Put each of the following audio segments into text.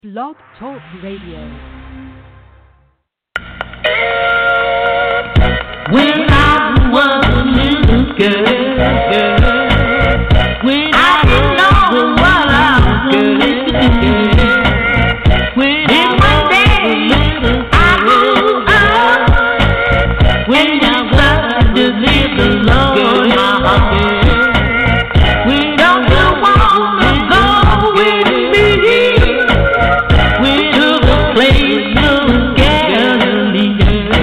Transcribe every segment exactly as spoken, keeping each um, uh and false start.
Blog Talk Radio. When I was a little girl, when I didn't know what I was girl, when then one day I grew up, when I started to live alone, my heart, we don't wanna go with me, we to the place of Galilee.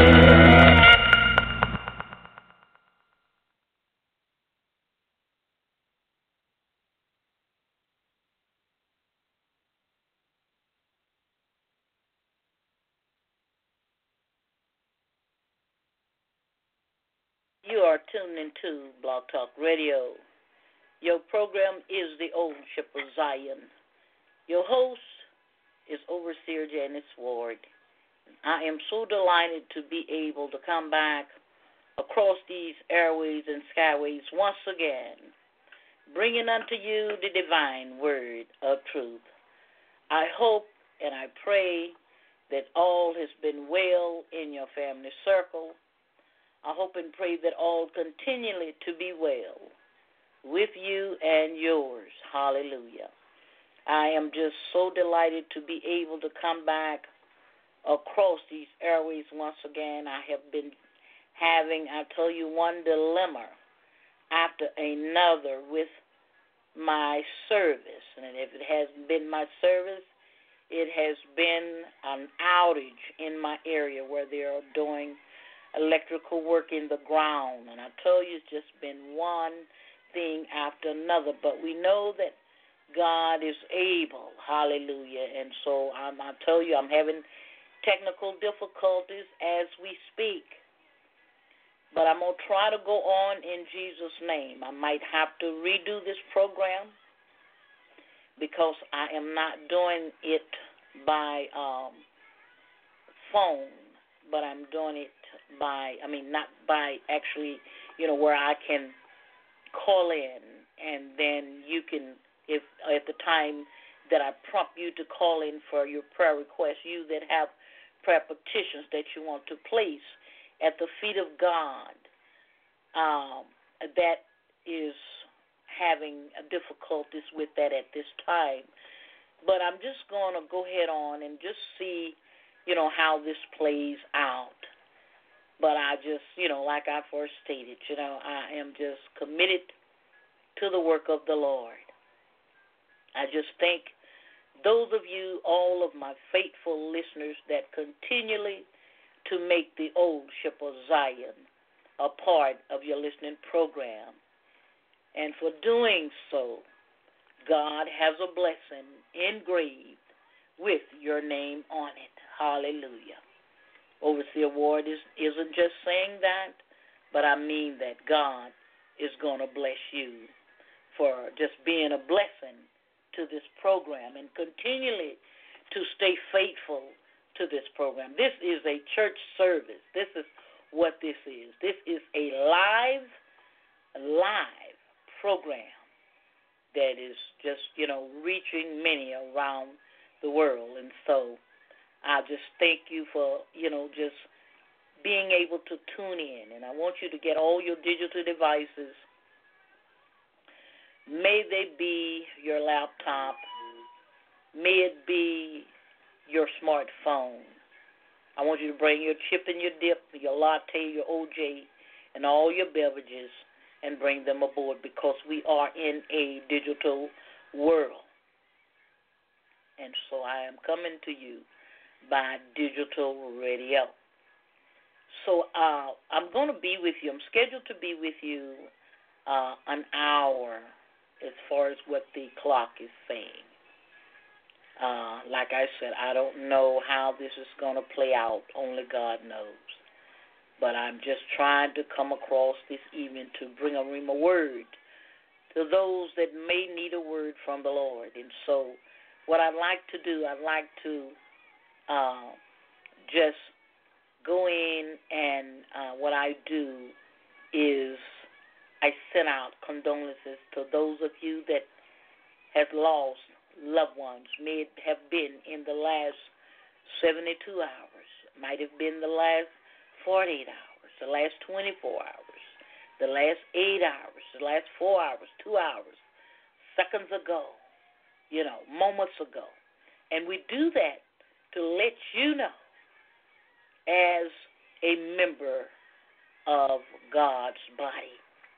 You are tuned into Blog Talk Radio. Your program is the Old Ship of Zion. Your host is Overseer Janice Ward. I am so delighted to be able to come back across these airways and skyways once again, bringing unto you the divine word of truth. I hope and I pray that all has been well in your family circle. I hope and pray that all continually to be well with you and yours. Hallelujah. I am just so delighted to be able to come back across these airways once again. I have been having, I tell you, one dilemma after another with my service. And if it hasn't been my service, it has been an outage in my area where they are doing electrical work in the ground. And I tell you, it's just been one thing after another. But we know that God is able. Hallelujah. And so um, I tell you, I'm having technical difficulties as we speak. But I'm going to try to go on in Jesus' name. I might have to redo this program because I am not doing it by um, phone, but I'm doing it by, I mean, not by actually, you know, where I can call in and then you can, if at the time that I prompt you to call in for your prayer request, you that have prayer petitions that you want to place at the feet of God, um, that is having difficulties with that at this time. But I'm just going to go ahead on and just see, you know, how this plays out. But I just, you know, like I first stated, you know, I am just committed to the work of the Lord. I just thank those of you, all of my faithful listeners that continually to make the Old Ship of Zion a part of your listening program. And for doing so, God has a blessing engraved with your name on it. Hallelujah. Overseer Ward is, isn't just saying that, but I mean that God is going to bless you for just being a blessing to this program and continually to stay faithful to this program. This is a church service. This is what this is. This is a live, live program that is just, you know, reaching many around the world. And so I just thank you for, you know, just being able to tune in. And I want you to get all your digital devices. May they be your laptop. May it be your smartphone. I want you to bring your chip and your dip, your latte, your O J, and all your beverages and bring them aboard because we are in a digital world. And so I am coming to you by digital radio. So uh, I'm going to be with you. I'm scheduled to be with you uh, an hour as far as what the clock is saying. Uh, like I said, I don't know how this is going to play out. Only God knows. But I'm just trying to come across this evening to bring a rhema word to those that may need a word from the Lord. And so what I'd like to do, I'd like to uh, just go in and uh, what I do is I send out condolences to those of you that have lost loved ones may have been in the last seventy-two hours, might have been the last forty-eight hours, the last twenty-four hours, the last eight hours, the last four hours, two hours, seconds ago, you know, moments ago. And we do that to let you know, as a member of God's body,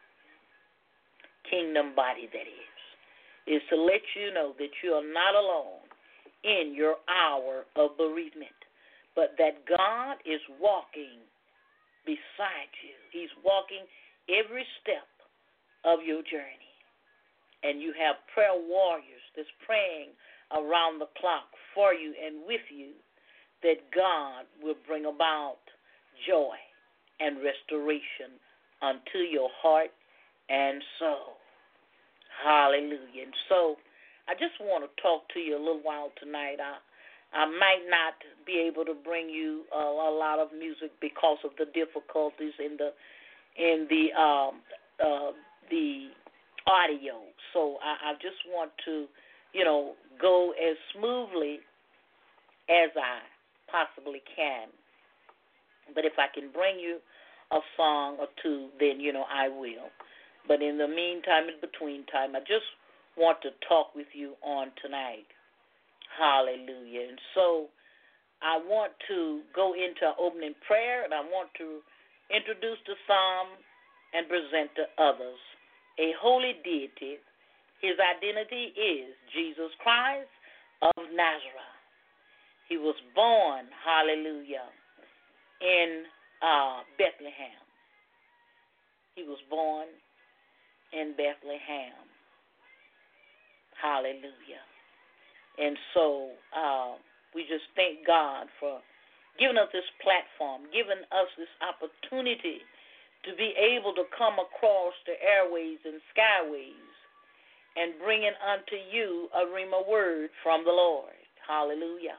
kingdom body that is, is to let you know that you are not alone in your hour of bereavement, but that God is walking beside you. He's walking every step of your journey. And you have prayer warriors that's praying around the clock for you and with you, that God will bring about joy and restoration unto your heart and soul. Hallelujah. And so I just want to talk to you a little while tonight. I I might not be able to bring you uh, a lot of music because of the difficulties in the in the um, uh, the audio. So I, I just want to, you know, go as smoothly as I possibly can. But if I can bring you a song or two, then, you know, I will. But in the meantime, in between time, I just want to talk with you on tonight. Hallelujah. And so I want to go into opening prayer, and I want to introduce the psalm and present to others a holy deity. His identity is Jesus Christ of Nazareth. He was born, hallelujah, in uh, Bethlehem. He was born in Bethlehem. Hallelujah. And so uh, we just thank God for giving us this platform, giving us this opportunity to be able to come across the airways and skyways and bringing unto you a rhema word from the Lord. Hallelujah.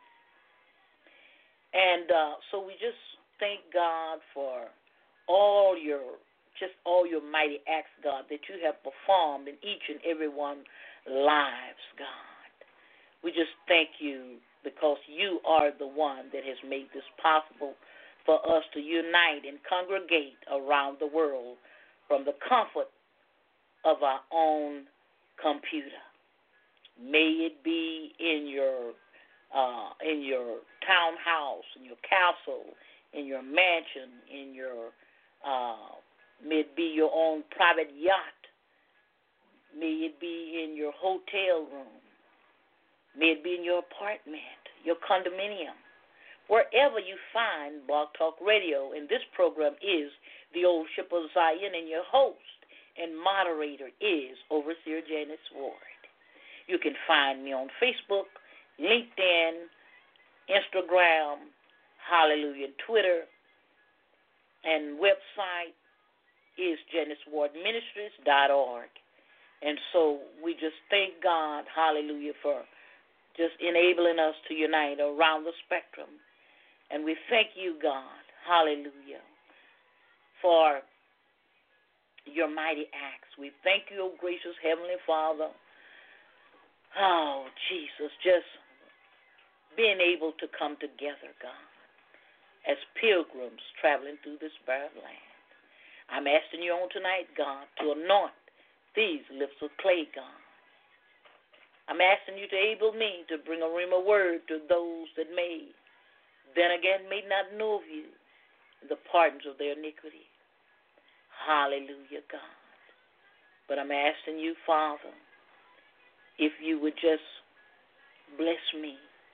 And uh, so we just thank God for all your, just all your mighty acts, God, that you have performed in each and every one's lives, God. We just thank you because you are the one that has made this possible for us to unite and congregate around the world from the comfort of our own computer. May it be in your uh, in your townhouse, in your castle, in your mansion, in your uh, may it be your own private yacht. May it be in your hotel room. May it be in your apartment, your condominium. Wherever you find Blog Talk Radio, and this program is The Old Ship of Zion, and your host and moderator is Overseer Janice Ward. You can find me on Facebook, LinkedIn, Instagram, hallelujah, Twitter, and website is janice ward ministries dot org. And so we just thank God, hallelujah, for just enabling us to unite around the spectrum. And we thank you, God, hallelujah, for your mighty acts. We thank you, O gracious Heavenly Father. Oh, Jesus, just being able to come together, God, as pilgrims traveling through this barren land. I'm asking you on tonight, God, to anoint these lips of clay, God. I'm asking you to enable me to bring a rhema word to those that may, then again, may not know of you, the pardons of their iniquity. Hallelujah, God. But I'm asking you, Father, if you would just bless me.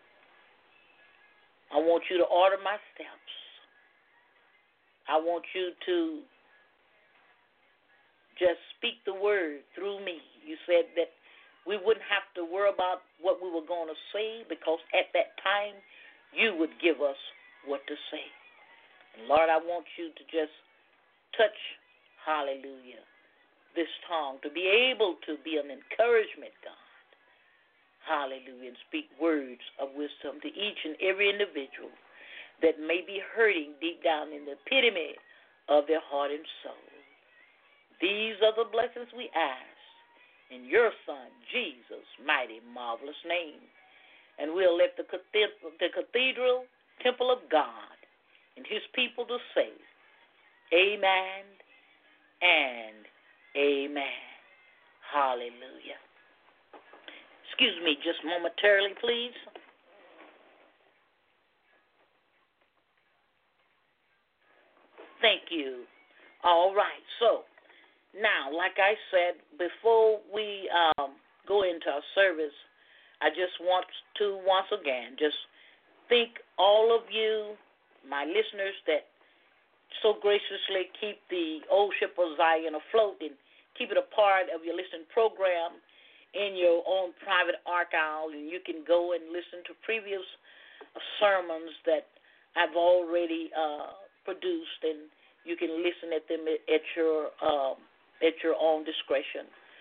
I want you to order my steps. I want you to just speak the word through me. You said that we wouldn't have to worry about what we were going to say because at that time you would give us what to say. And Lord, I want you to just touch, hallelujah, this tongue, to be able to be an encouragement, God. Hallelujah, and speak words of wisdom to each and every individual that may be hurting deep down in the epitome of their heart and soul. These are the blessings we ask in your Son, Jesus' mighty, marvelous name. And we'll let the cathedral, the cathedral temple of God and his people to say, amen and amen. Hallelujah. Excuse me just momentarily, please. Thank you. All right. So, now, like I said, before we um, go into our service, I just want to once again just thank all of you, my listeners, that so graciously keep the Old Ship of Zion afloat and keep it a part of your listening program in your own private archive. And you can go and listen to previous sermons that I've already uh, produced, and you can listen at them at your um, at your own discretion.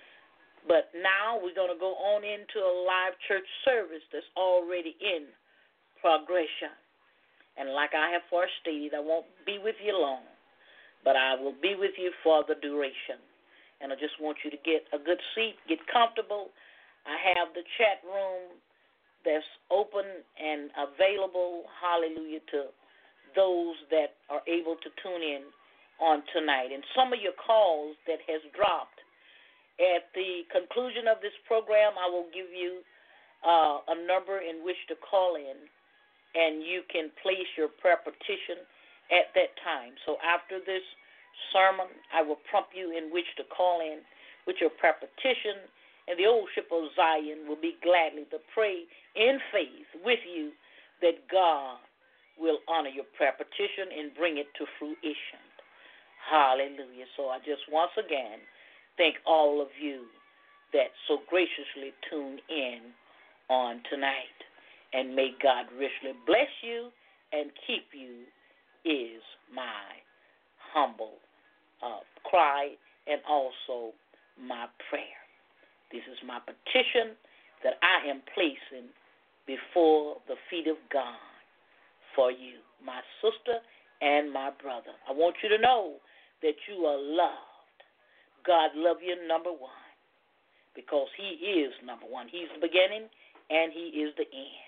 But now we're going to go on into a live church service that's already in progression. And like I have forestated, I won't be with you long, but I will be with you for the duration. And I just want you to get a good seat, get comfortable. I have the chat room that's open and available, hallelujah, to those that are able to tune in on tonight. And some of your calls that has dropped, at the conclusion of this program, I will give you uh, a number in which to call in, and you can place your prayer petition at that time. So after this sermon, I will prompt you in which to call in with your prayer petition, and the Old Ship of Zion will be gladly to pray in faith with you that God will honor your prayer petition and bring it to fruition. Hallelujah. So I just once again thank all of you that so graciously tune in on tonight. And may God richly bless you and keep you is my humble uh, cry and also my prayer. This is my petition that I am placing before the feet of God for you, my sister and my brother. I want you to know that you are loved. God love you, number one, because he is number one. He's the beginning and he is the end.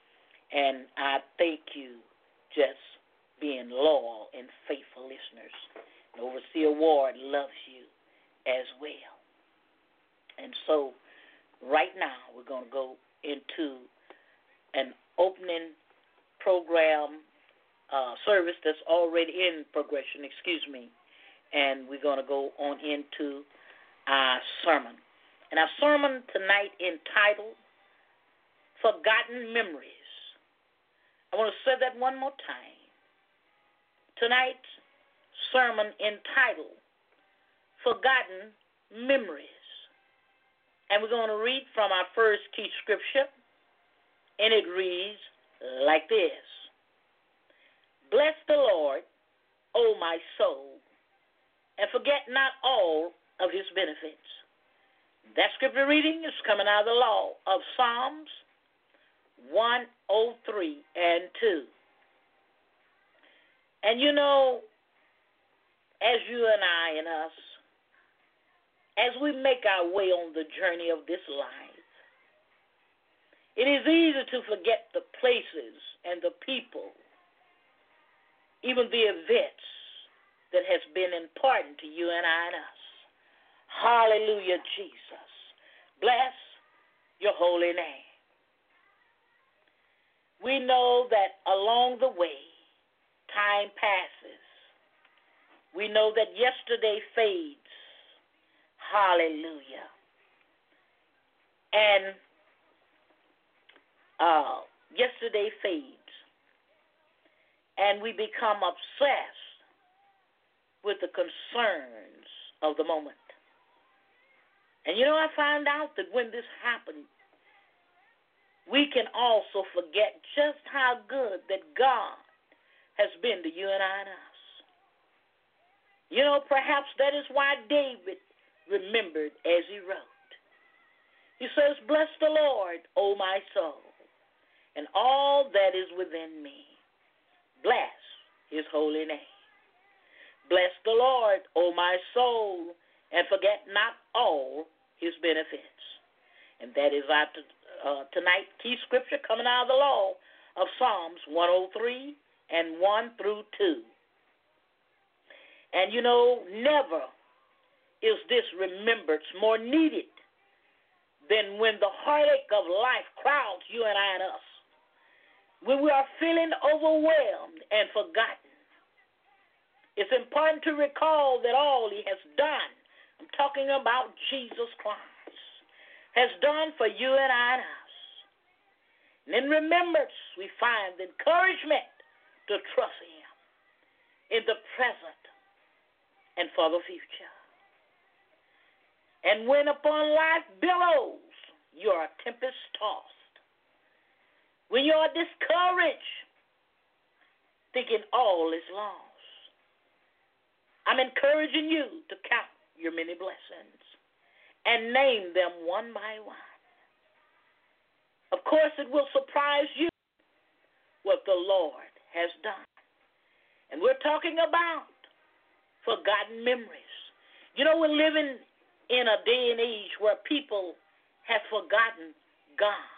And I thank you just being loyal and faithful listeners. And Overseer Ward loves you as well. And so right now we're going to go into an opening program uh, service that's already in progression, excuse me. And we're going to go on into our sermon. And our sermon tonight entitled Forgotten Memories. I want to say that one more time. Tonight's sermon entitled Forgotten Memories. And we're going to read from our first key scripture, and it reads like this. Bless the Lord, O my soul, and forget not all of his benefits. That scripture reading is coming out of the law of Psalms one oh three and two. And you know, as you and I and us, as we make our way on the journey of this life, it is easy to forget the places and the people, even the events that has been important to you and I and us. Hallelujah, Jesus. Bless your holy name. We know that along the way, time passes. We know that yesterday fades. Hallelujah. And uh, yesterday fades. And we become obsessed with the concerns of the moment. And you know, I found out that when this happened, we can also forget just how good that God has been to you and I and us. You know, perhaps that is why David remembered as he wrote. He says, bless the Lord, O my soul, and all that is within me. Bless his holy name. Bless the Lord, O my soul, and forget not all his benefits. And that is our uh, tonight key scripture coming out of the law of Psalms one oh three and one through two. And you know, never is this remembrance more needed than when the heartache of life crowds you and I and us. When we are feeling overwhelmed and forgotten, it's important to recall that all he has done, I'm talking about Jesus Christ, has done for you and I and us. And in remembrance, we find the encouragement to trust him in the present and for the future. And when upon life billows, you are tempest-tossed. When you are discouraged, thinking all is lost, I'm encouraging you to count your many blessings and name them one by one. Of course, it will surprise you what the Lord has done. And we're talking about forgotten memories. You know, we're living in a day and age where people have forgotten God.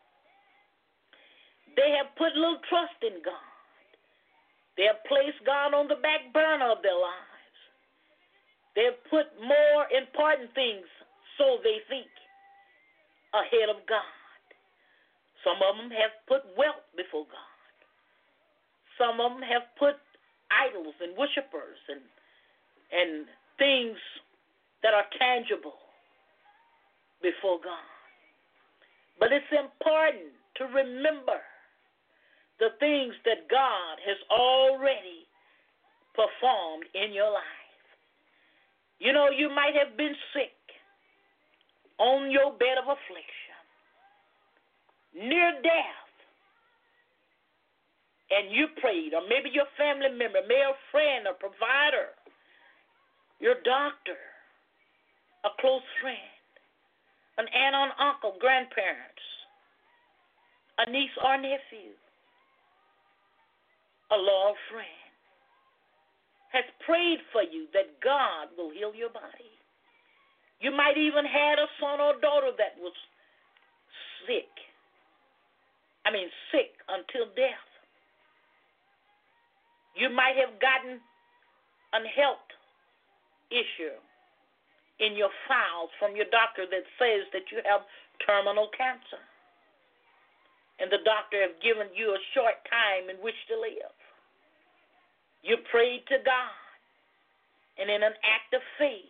They have put little trust in God. They have placed God on the back burner of their lives. They have put more important things, so they think, ahead of God. Some of them have put wealth before God. Some of them have put idols and worshipers and and things that are tangible before God. But it's important to remember the things that God has already performed in your life. You know, you might have been sick on your bed of affliction, near death, and you prayed, or maybe your family member, maybe a friend, a provider, your doctor, a close friend, an aunt or uncle, grandparents, a niece or nephew, a loyal friend, has prayed for you that God will heal your body. You might even had a son or daughter that was sick. I mean, sick until death. You might have gotten a health issue in your files from your doctor that says that you have terminal cancer. And the doctor has given you a short time in which to live. You prayed to God, and in an act of faith,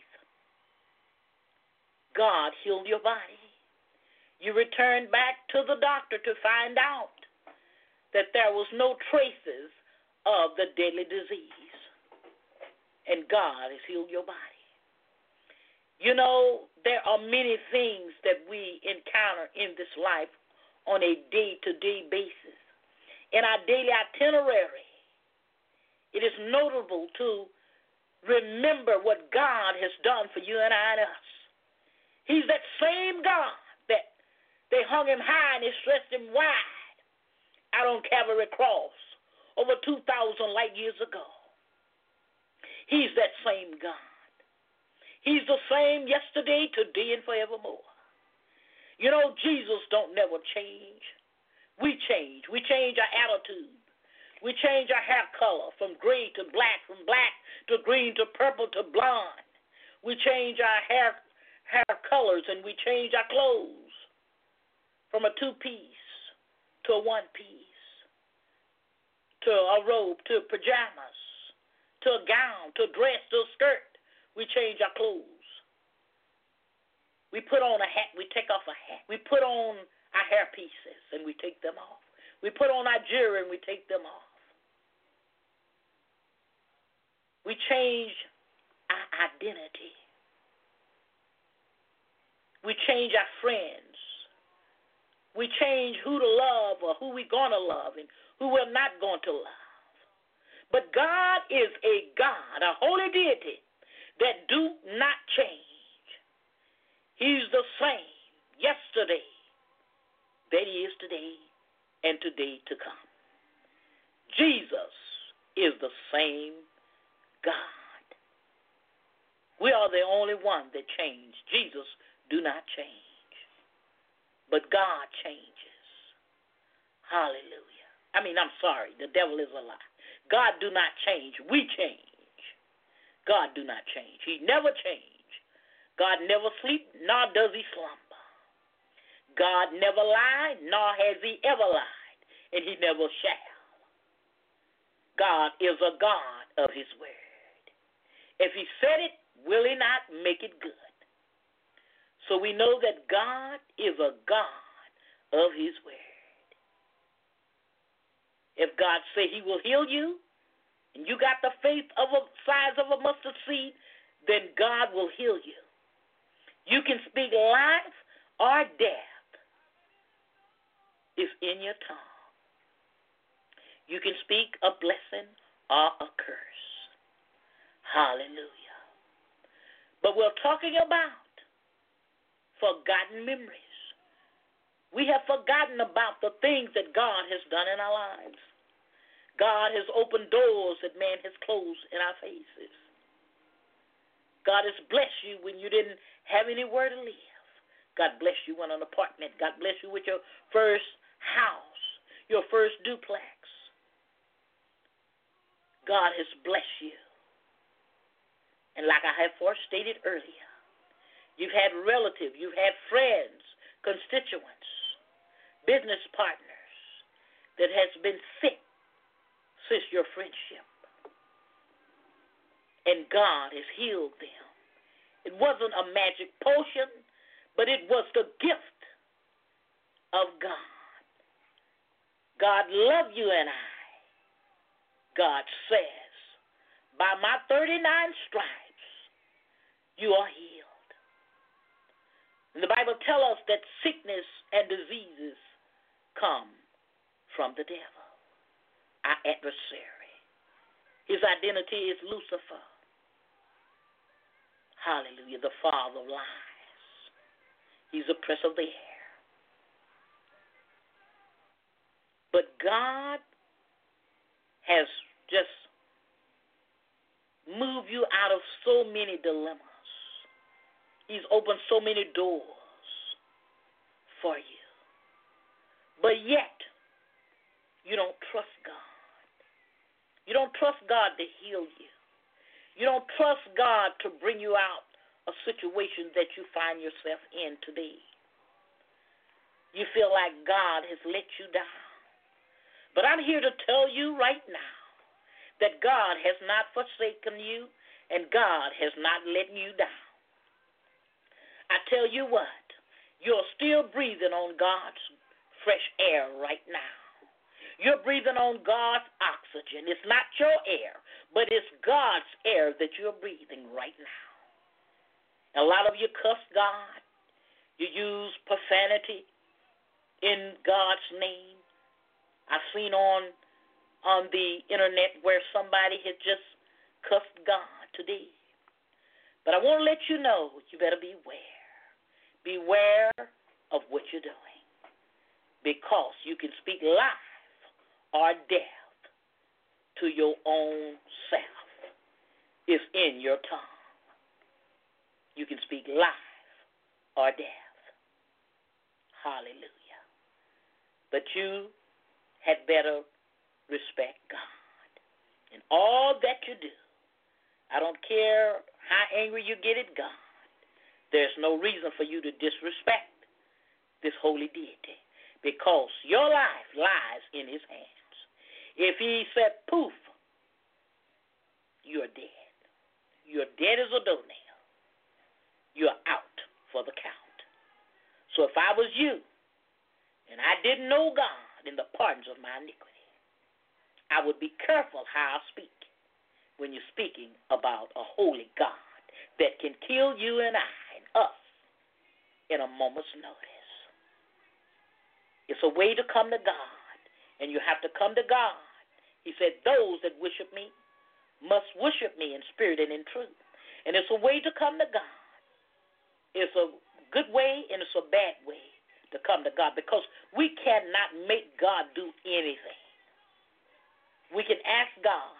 God healed your body. You returned back to the doctor to find out that there was no traces of the deadly disease, and God has healed your body. You know, there are many things that we encounter in this life on a day-to-day basis. In our daily itinerary, it is notable to remember what God has done for you and I and us. He's that same God that they hung him high and they stretched him wide out on Calvary Cross over two thousand light years ago. He's that same God. He's the same yesterday, today, and forevermore. You know, Jesus don't never change. We change. We change our attitude. We change our hair color from gray to black, from black to green to purple to blonde. We change our hair hair colors and we change our clothes from a two-piece to a one-piece, to a robe, to pajamas, to a gown, to a dress, to a skirt. We change our clothes. We put on a hat, we take off a hat. We put on our hair pieces and we take them off. We put on our jewelry and we take them off. We change our identity. We change our friends. We change who to love or who we're going to love and who we're not going to love. But God is a God, a holy deity, that do not change. He's the same yesterday that he is today and today to come. Jesus is the same God. We are the only one that changed. Jesus do not change. But God changes. Hallelujah. I mean, I'm sorry. The devil is a lie. God do not change. We change. God do not change. He never change. God never sleep, nor does he slumber. God never lied, nor has he ever lied, and he never shall. God is a God of his word. If he said it, will he not make it good? So we know that God is a God of his word. If God say he will heal you, and you got the faith of a size of a mustard seed, then God will heal you. You can speak life or death is in your tongue. You can speak a blessing or a curse. Hallelujah. But we're talking about forgotten memories. We have forgotten about the things that God has done in our lives. God has opened doors that man has closed in our faces. God has blessed you when you didn't have anywhere to live. God bless you with an apartment. God bless you with your first house, your first duplex. God has blessed you. And like I have first stated earlier, you've had relatives, you've had friends, constituents, business partners that has been sick since your friendship. And God has healed them. It wasn't a magic potion, but it was the gift of God. God loved you and I. God says, by my thirty-nine stripes, you are healed. And the Bible tells us that sickness and diseases come from the devil, our adversary. His identity is Lucifer. Hallelujah, the father of lies. He's the prince of the air. But God has just moved you out of so many dilemmas. He's opened so many doors for you. But yet, you don't trust God. You don't trust God to heal you. You don't trust God to bring you out a situation that you find yourself in today. You feel like God has let you down. But I'm here to tell you right now that God has not forsaken you and God has not let you down. I tell you what, you're still breathing on God's fresh air right now. You're breathing on God's oxygen. It's not your air, but it's God's air that you're breathing right now. A lot of you cuss God. You use profanity in God's name. I've seen on on the internet where somebody had just cussed God today. But I want to let you know, you better beware. Beware of what you're doing. Because you can speak life or death to your own self. It's in your tongue. You can speak life or death. Hallelujah. But you had better respect God in all that you do. I don't care how angry you get at God. There's no reason for you to disrespect this holy deity because your life lies in his hands. If he said poof, you're dead. You're dead as a doornail. You're out for the count. So if I was you and I didn't know God in the pardons of my iniquity, I would be careful how I speak when you're speaking about a holy God that can kill you and I and us in a moment's notice. It's a way to come to God, and you have to come to God. He said, those that worship me must worship me in spirit and in truth. And it's a way to come to God. It's a good way and it's a bad way to come to God because we cannot make God do anything. We can ask God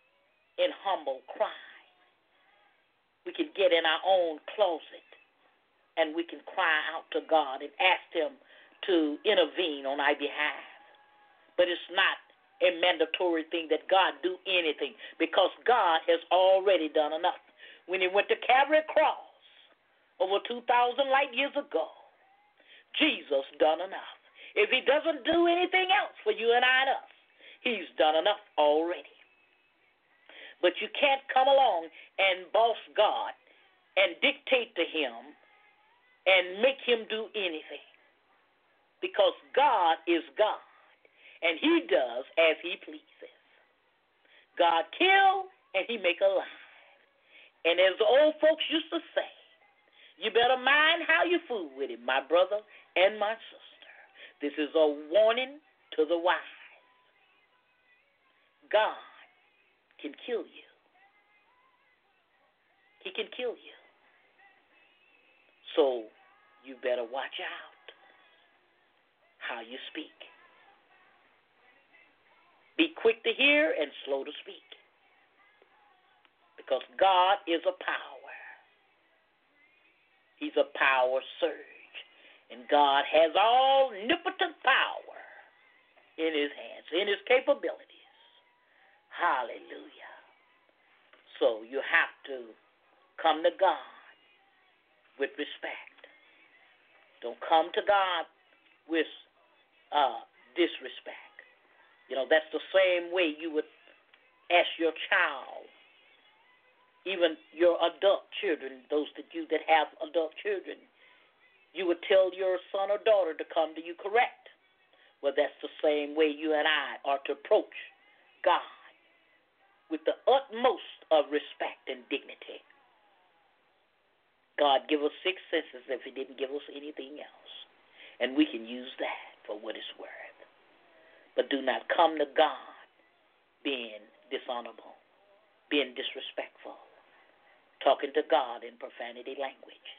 in humble cry. We can get in our own closet and we can cry out to God and ask Him to intervene on our behalf. But it's not a mandatory thing that God do anything, because God has already done enough. When He went to Calvary Cross over two thousand light years ago, Jesus done enough. If He doesn't do anything else for you and I and us, He's done enough already. But you can't come along and boss God and dictate to Him and make Him do anything, because God is God, and He does as He pleases. God kill and He make alive. And as the old folks used to say, you better mind how you fool with it, my brother and my sister. This is a warning to the wise. God can kill you. He can kill you. So you better watch out how you speak. Be quick to hear and slow to speak, because God is a power. He's a power surge, and God has all omnipotent power in His hands, in His capabilities. Hallelujah. So you have to come to God with respect. Don't come to God with uh, disrespect. You know, that's the same way you would ask your child, even your adult children, those that you that have adult children, you would tell your son or daughter to come to you correct. Well, that's the same way you and I are to approach God, with the utmost of respect and dignity. God give us six senses if He didn't give us anything else, and we can use that for what it's worth. But do not come to God being dishonorable, being disrespectful, talking to God in profanity languages.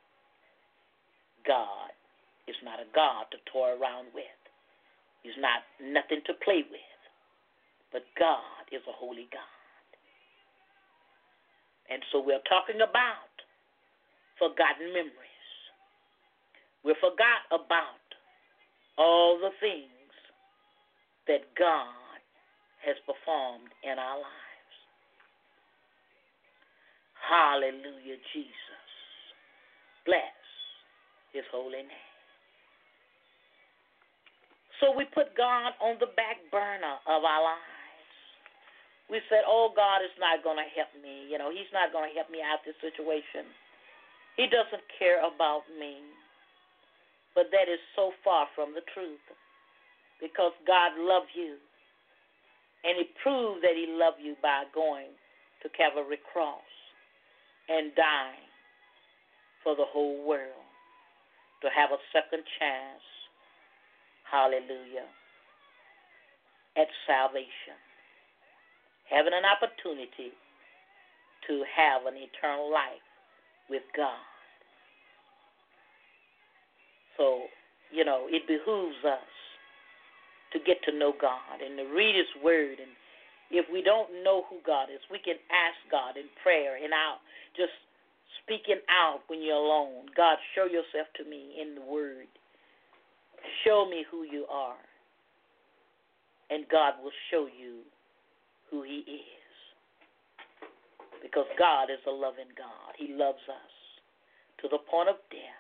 God is not a God to toy around with. He's not nothing to play with. But God is a holy God. And so we're talking about forgotten memories. We forgot about all the things that God has performed in our lives. Hallelujah, Jesus. Bless His holy name. So we put God on the back burner of our lives. We said, oh, God is not going to help me. You know, He's not going to help me out of this situation. He doesn't care about me. But that is so far from the truth, because God loved you, and He proved that He loved you by going to Calvary Cross and dying for the whole world, to have a second chance, hallelujah, at salvation, having an opportunity to have an eternal life with God. So, you know, it behooves us to get to know God and to read His Word. And if we don't know who God is, we can ask God in prayer and out, just speaking out when you're alone. God, show yourself to me in the Word. Show me who you are. And God will show you who He is. Because God is a loving God. He loves us to the point of death.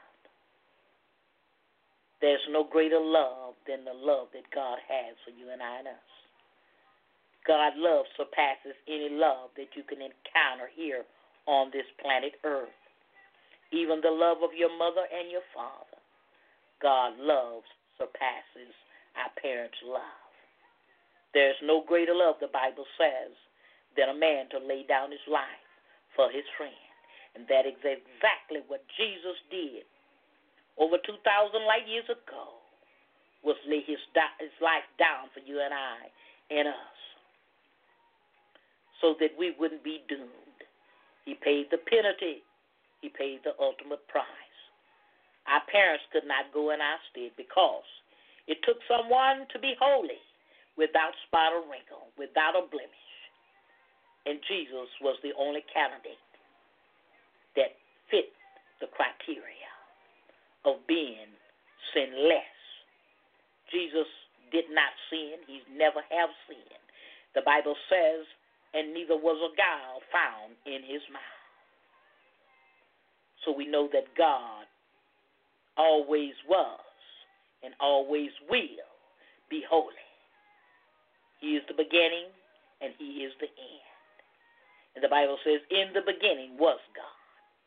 There's no greater love than the love that God has for you and I and us. God's love surpasses any love that you can encounter here on this planet Earth. Even the love of your mother and your father. God loves surpasses our parents' love. There's no greater love, the Bible says, than a man to lay down his life for his friend. And that is exactly what Jesus did over two thousand light years ago, was lay his, his life down for you and I and us, so that we wouldn't be doomed. He paid the penalty. He paid the ultimate price. Our parents could not go in our stead, because it took someone to be holy, without spot or wrinkle, without a blemish. And Jesus was the only candidate that fit the criteria. of being sinless. Jesus did not sin. He never have sinned. The Bible says, and neither was a guile found in his mouth. So we know that God always was and always will be holy. He is the beginning and he is the end. And the Bible says, in the beginning was God.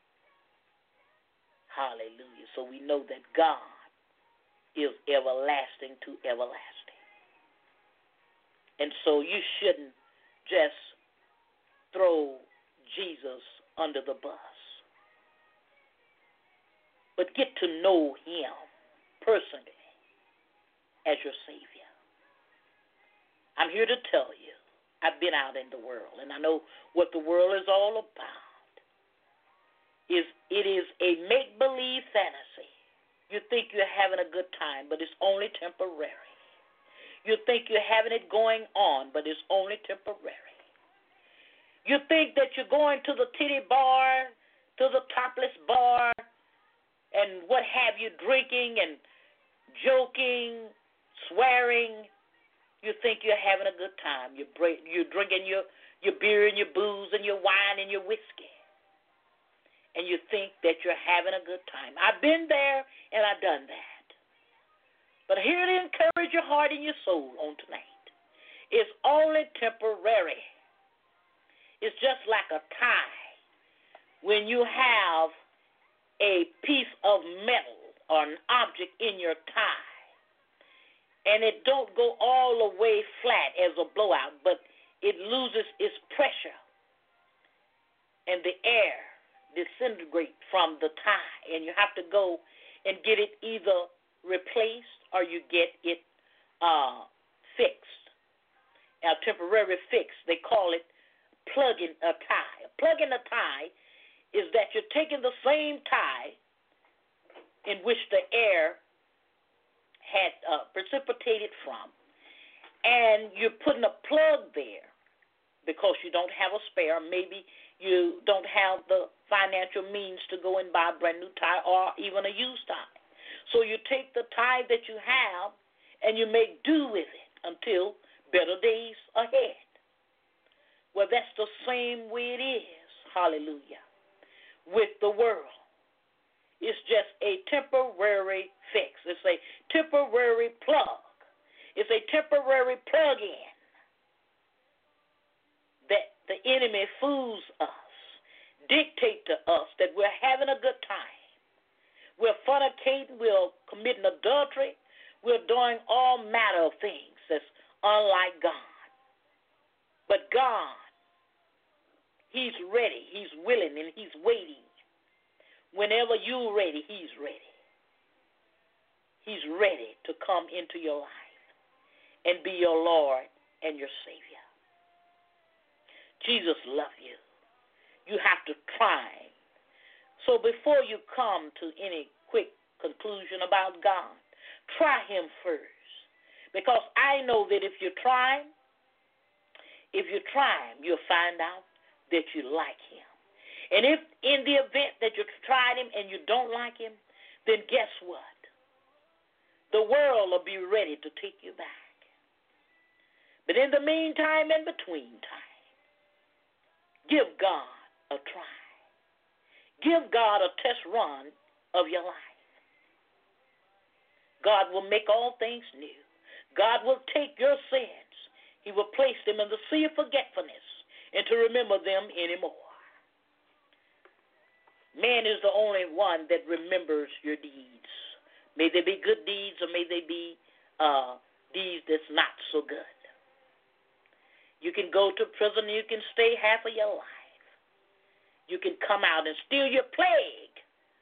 Hallelujah. So we know that God is everlasting to everlasting. And so you shouldn't just throw Jesus under the bus, but get to know him personally as your Savior. I'm here to tell you, I've been out in the world, and I know what the world is all about. Is it is a make-believe fantasy. You think you're having a good time, but it's only temporary. You think you're having it going on, but it's only temporary. You think that you're going to the titty bar, to the topless bar, and what have you, drinking and joking, swearing. You think you're having a good time. You're, break, you're drinking your, your beer and your booze and your wine and your whiskey. And you think that you're having a good time. I've been there and I've done that. But here to encourage your heart and your soul on tonight. It's only temporary. It's just like a tie. When you have a piece of metal or an object in your tie, and it don't go all the way flat as a blowout, but it loses its pressure, and the air disintegrates from the tie, and you have to go and get it either replaced or you get it uh, fixed. Now, temporary fix, they call it plugging a tie. Plugging a tie is that you're taking the same tie in which the air had uh, precipitated from, and you're putting a plug there because you don't have a spare. Maybe you don't have the financial means to go and buy a brand new tie or even a used tie. So you take the tie that you have and you make do with it until better days ahead. Well, that's the same way it is, hallelujah, with the world. It's just a temporary fix. It's a temporary plug. It's a temporary plug-in that the enemy fools us, dictate to us that we're having a good time. We're fornicating, we're committing adultery, we're doing all manner of things that's unlike God. But God, he's ready, he's willing, and he's waiting. Whenever you're ready, he's ready. He's ready to come into your life and be your Lord and your Savior. Jesus loves you. You have to try. So before you come to any quick conclusion about God, try him first. Because I know that if you try him, if you try him, you'll find out that you like him. And if in the event that you tried him and you don't like him, then guess what? The world will be ready to take you back. But in the meantime and between time, give God a try. Give God a test run of your life. God will make all things new. God will take your sins. He will place them in the sea of forgetfulness and to remember them anymore. Man is the only one that remembers your deeds. May they be good deeds or may they be uh, deeds that's not so good. You can go to prison, you can stay half of your life. You can come out and steal your plague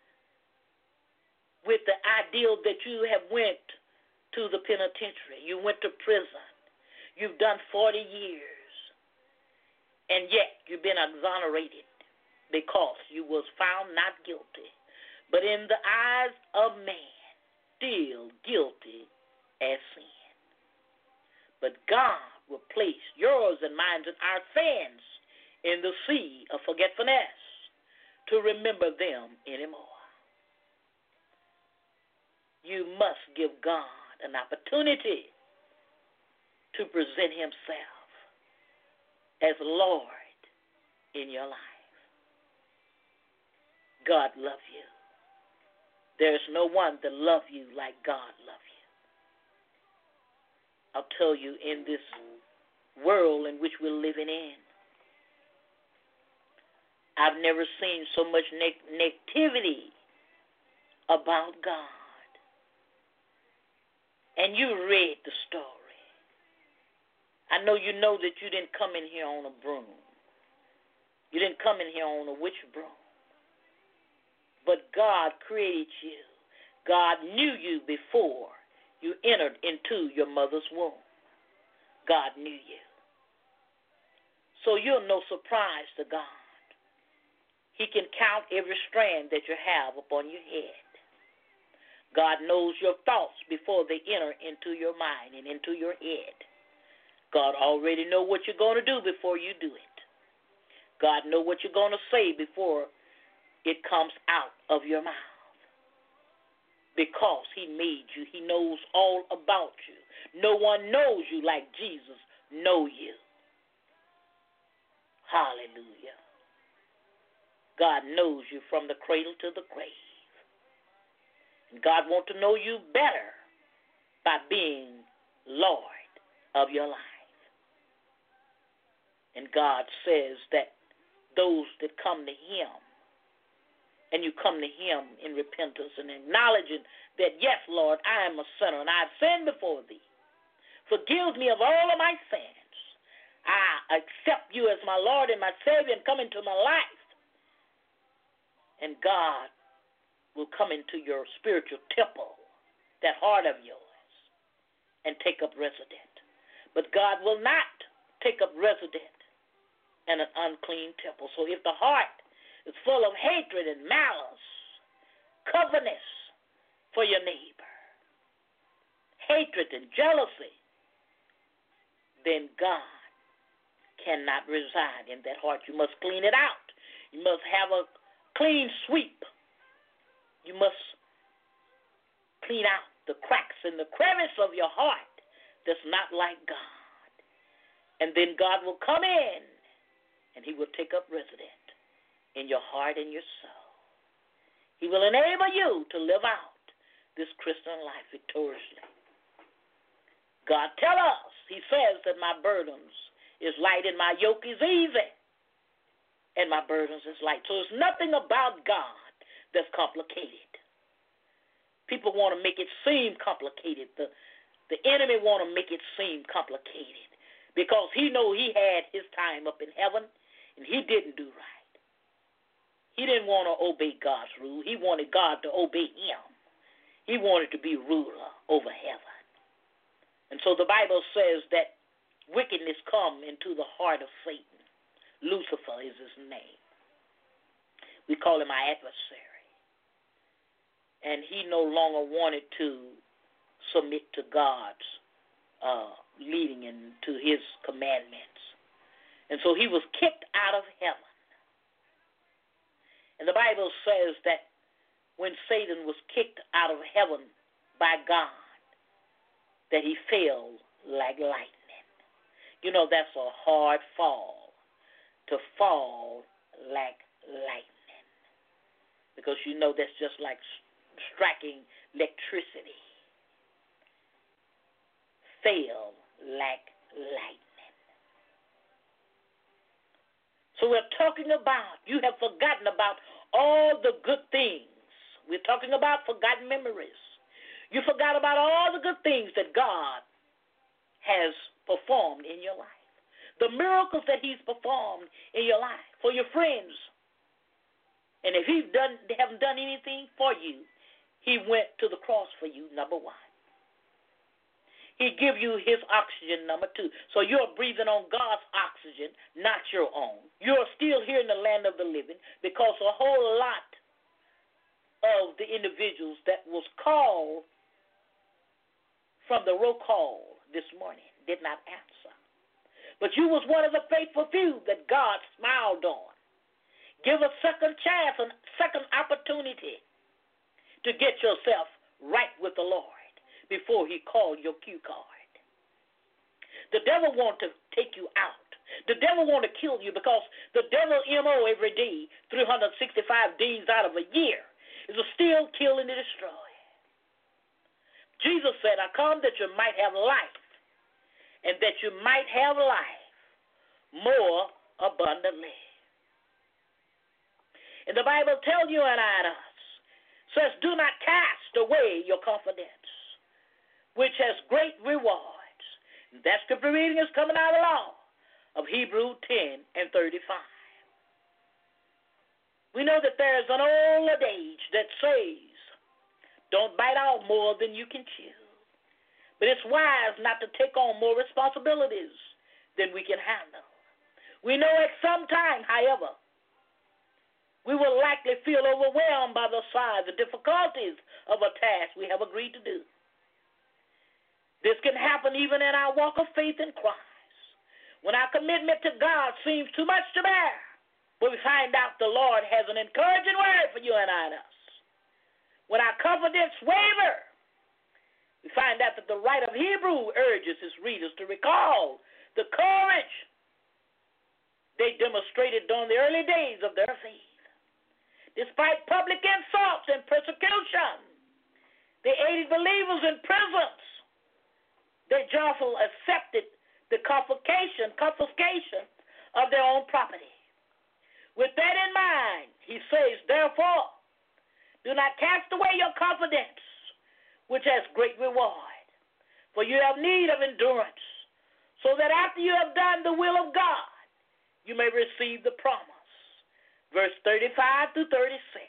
with the ideal that you have went to the penitentiary. You went to prison. You've done forty years, and yet you've been exonerated because you was found not guilty, but in the eyes of man, still guilty as sin. But God will place yours and mine and our sins in the sea of forgetfulness to remember them anymore. you must give God an opportunity to present himself as Lord in your life. God loves you. There's no one that loves you like God loves you. I'll tell you, in this world in which we're living in, I've never seen so much neg- negativity about God. And you read the story. I know you know that you didn't come in here on a broom. You didn't come in here on a witch broom. But God created you. God knew you before you entered into your mother's womb. God knew you. So you're no surprise to God. He can count every strand that you have upon your head. God knows your thoughts before they enter into your mind and into your head. God already knows what you're going to do before you do it. God knows what you're going to say before it comes out of your mouth. Because he made you. He knows all about you. No one knows you like Jesus knows you. Hallelujah. God knows you from the cradle to the grave. And God wants to know you better by being Lord of your life. And God says that those that come to him, and you come to him in repentance and acknowledging that, yes, Lord, I am a sinner and I've sinned before thee. Forgive me of all of my sins. I accept you as my Lord and my Savior and come into my life. And God will come into your spiritual temple, that heart of yours, and take up resident. But God will not take up resident in an unclean temple. So if the heart is full of hatred and malice, covetousness for your neighbor, hatred and jealousy, then God cannot reside in that heart. You must clean it out. You must have a clean sweep. You must clean out the cracks and the crevice of your heart that's not like God. And then God will come in and he will take up residence in your heart and your soul. He will enable you to live out this Christian life victoriously. God tell us, he says that my burdens is light and my yoke is easy. And my burdens is light. So there's nothing about God that's complicated. People want to make it seem complicated. The, the enemy want to make it seem complicated because he know he had his time up in heaven and he didn't do right. He didn't want to obey God's rule. He wanted God to obey him. He wanted to be ruler over heaven. And so the Bible says that wickedness come into the heart of Satan. Lucifer is his name. We call him our adversary. And he no longer wanted to submit to God's uh, leading and to his commandments. And so he was kicked out of heaven. And the Bible says that when Satan was kicked out of heaven by God, that he fell like lightning. You know, that's a hard fall. To fall like lightning. Because you know that's just like striking electricity. Fell like lightning. So we're talking about, you have forgotten about all the good things. We're talking about forgotten memories. You forgot about all the good things that God has performed in your life. The miracles that he's performed in your life for your friends. And if he done, they haven't done anything for you, he went to the cross for you, number one. He give you his oxygen, number two. So you're breathing on God's oxygen, not your own. You're still here in the land of the living because a whole lot of the individuals that was called from the roll call this morning did not answer. But you was one of the faithful few that God smiled on. Give a second chance, a second opportunity to get yourself right with the Lord before he called your cue card. The devil wants to take you out. The devil wants to kill you because the devil M O every day, three hundred sixty-five days out of a year, is to steal, kill, and destroy. Jesus said, I come that you might have life, and that you might have life more abundantly. And the Bible tells you and I us, says, do not cast away your confidence, which has great rewards. And that scripture reading is coming out of the law of Hebrews ten and thirty-five. We know that there is an old adage that says, don't bite off more than you can chew. But it's wise not to take on more responsibilities than we can handle. We know at some time, however, we will likely feel overwhelmed by the size, the difficulties of a task we have agreed to do. This can happen even in our walk of faith in Christ, when our commitment to God seems too much to bear. But we find out the Lord has an encouraging word for you and I and us. When our confidence waver, we find out that the writer of Hebrews urges his readers to recall the courage they demonstrated during the early days of their faith. Despite public insults and persecution, they aided believers in prisons. They joyfully accepted the confiscation, confiscation of their own property. With that in mind, he says, therefore, do not cast away your confidence, which has great reward. For you have need of endurance, so that after you have done the will of God, you may receive the promise. Verse thirty-five through thirty-six.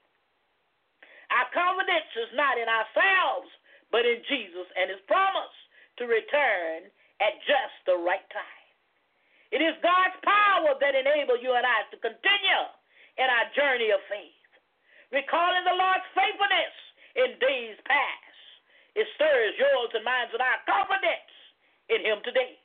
Our confidence is not in ourselves, but in Jesus and his promise to return at just the right time. It is God's power that enables you and I to continue in our journey of faith. Recalling the Lord's faithfulness in days past, it stirs yours and mine and our confidence in him today.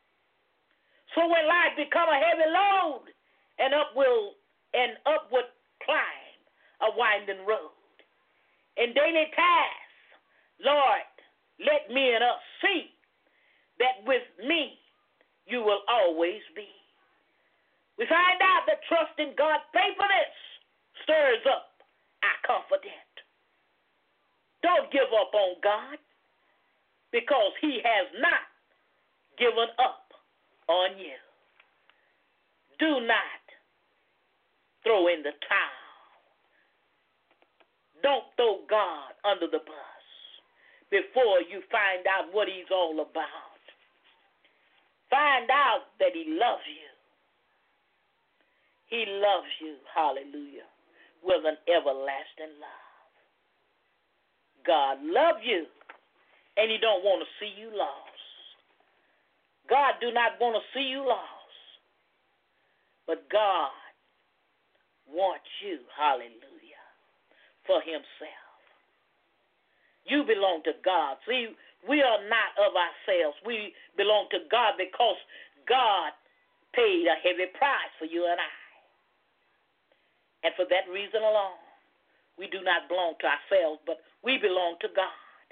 So when life becomes a heavy load and up will an upward climb, a winding road, and daily tasks, Lord, let me and us see that with me you will always be. We find out that trust in God's faithfulness stirs up our confidence. Don't give up on God, because he has not given up on you. Do not throw in the towel. Don't throw God under the bus before you find out what he's all about. Find out that he loves you. He loves you, hallelujah, with an everlasting love. God loves you, and he don't want to see you lost. God do not want to see you lost, but God wants you, hallelujah, for himself. You belong to God. See, we are not of ourselves. We belong to God because God paid a heavy price for you and I. And for that reason alone, we do not belong to ourselves, but we belong to God.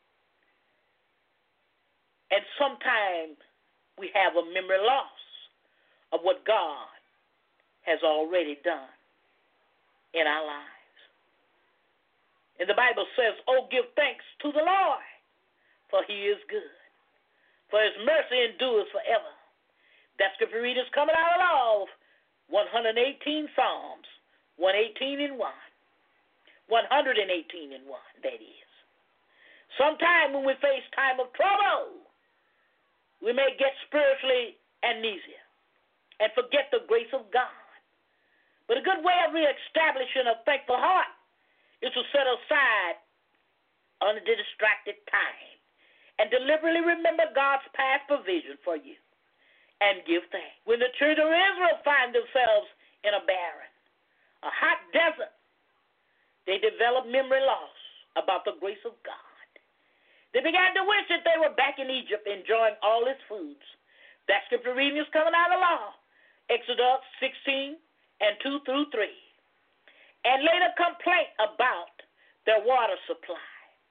And sometimes we have a memory loss of what God has already done in our lives. And the Bible says, oh, give thanks to the Lord, for he is good, for his mercy endures forever. That scripture reading is coming out of one hundred eighteen Psalms, one eighteen and one. one hundred eighteen and one, that is. Sometime when we face time of trouble, we may get spiritually amnesia and forget the grace of God. But a good way of reestablishing a thankful heart is to set aside under the distracted time and deliberately remember God's past provision for you and give thanks. When the children of Israel find themselves in a barren, a hot desert, they developed memory loss about the grace of God. They began to wish that they were back in Egypt enjoying all its foods. That scripture reading is coming out of law, Exodus sixteen and two through three. And later complaint about their water supply.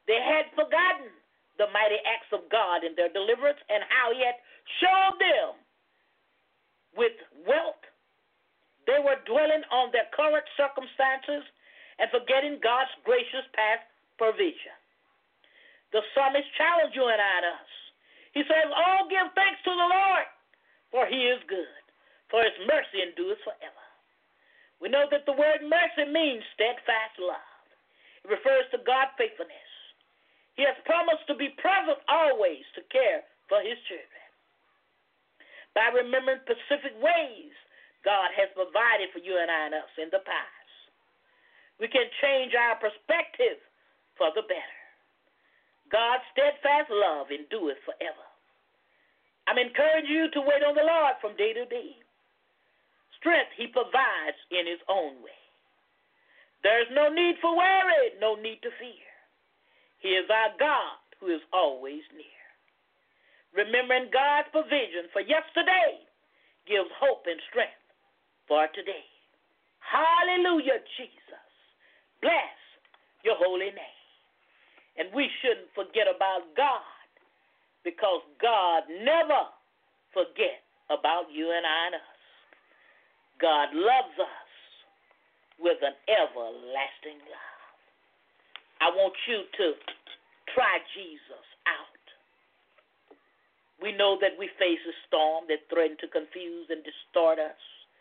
They had forgotten the mighty acts of God in their deliverance and how he had showed them with wealth. They were dwelling on their current circumstances and forgetting God's gracious past provision. The psalmist challenged you and I and us. He says, "Oh, give thanks to the Lord, for he is good, for his mercy endures forever." We know that the word mercy means steadfast love. It refers to God's faithfulness. He has promised to be present always to care for his children. By remembering specific ways God has provided for you and I and us in the past, we can change our perspective for the better. God's steadfast love endures forever. I'm encouraging you to wait on the Lord from day to day. Strength he provides in his own way. There is no need for worry, no need to fear. He is our God who is always near. Remembering God's provision for yesterday gives hope and strength for today. Hallelujah, Jesus. Bless your holy name. And we shouldn't forget about God, because God never forgets about you and I and us. God loves us with an everlasting love. I want you to try Jesus out. We know that we face a storm that threatens to confuse and distort us.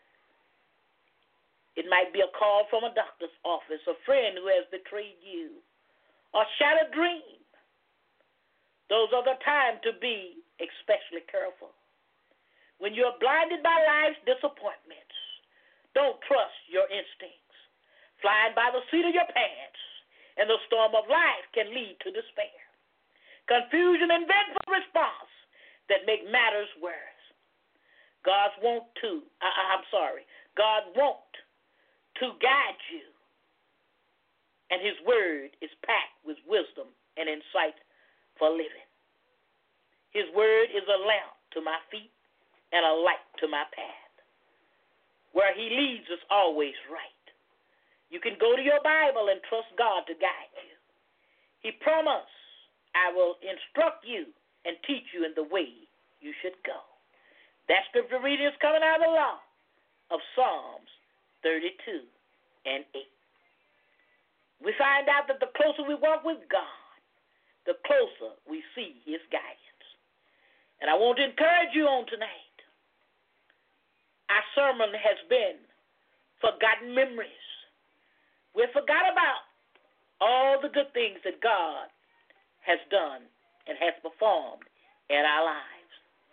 It might be a call from a doctor's office, a friend who has betrayed you, or shattered dream. Those are the times to be especially careful. When you're blinded by life's disappointments, don't trust your instincts. Flying by the seat of your pants, and the storm of life can lead to despair, confusion, and vengeful response that make matters worse. God wants to, I, I'm sorry, God wants to guide you, and his word is packed with wisdom and insight for living. His word is a lamp to my feet and a light to my path. Where he leads is always right. You can go to your Bible and trust God to guide you. He promised, "I will instruct you and teach you in the way you should go." That scripture reading is coming out of the law of Psalms thirty-two and eight. We find out that the closer we walk with God, the closer we see his guidance. And I want to encourage you on tonight. Our sermon has been Forgotten Memories. We forgot about all the good things that God has done and has performed in our lives.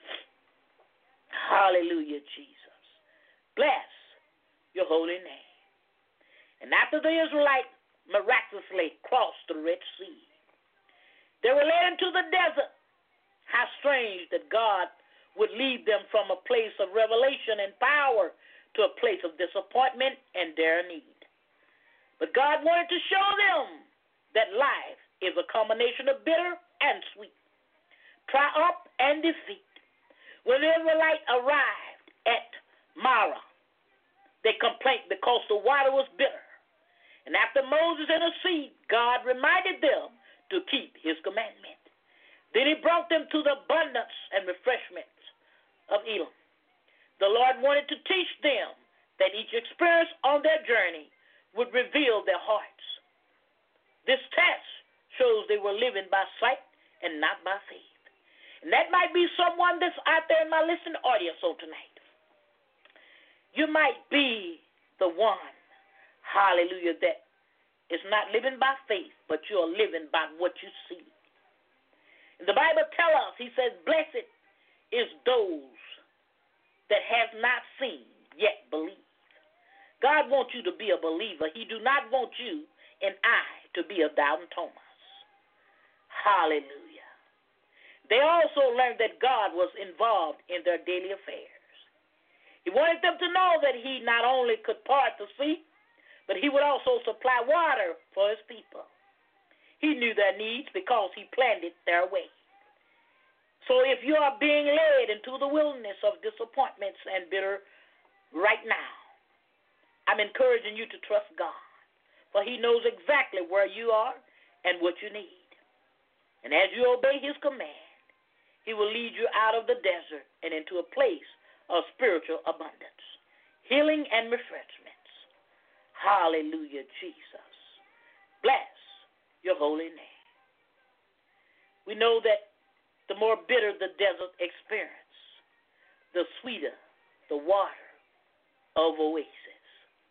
Hallelujah, Jesus. Bless your holy name. And after the Israelites miraculously crossed the Red Sea, they were led into the desert. How strange that God would lead them from a place of revelation and power to a place of disappointment and dire need. But God wanted to show them that life is a combination of bitter and sweet, triumph and defeat. When the Israelites arrived at Marah, they complained because the water was bitter. And after Moses interceded, God reminded them to keep his commandment. Then he brought them to the abundance and refreshments of Elam. The Lord wanted to teach them that each experience on their journey would reveal their hearts. This test shows they were living by sight and not by faith. And that might be someone that's out there in my listening audience on tonight. You might be the one, hallelujah, that is not living by faith, but you're living by what you see. And the Bible tells us, he says, blessed is those that have not seen yet believe. God wants you to be a believer. He do not want you and I to be a doubting Thomas. Hallelujah. They also learned that God was involved in their daily affairs. He wanted them to know that he not only could part the sea, but he would also supply water for his people. He knew their needs because he planned it their way. So if you are being led into the wilderness of disappointments and bitter right now, I'm encouraging you to trust God, for he knows exactly where you are and what you need. And as you obey his command, he will lead you out of the desert and into a place of spiritual abundance, healing, and refreshments. Hallelujah, Jesus. Bless your holy name. We know that the more bitter the desert experience, the sweeter the water of oasis.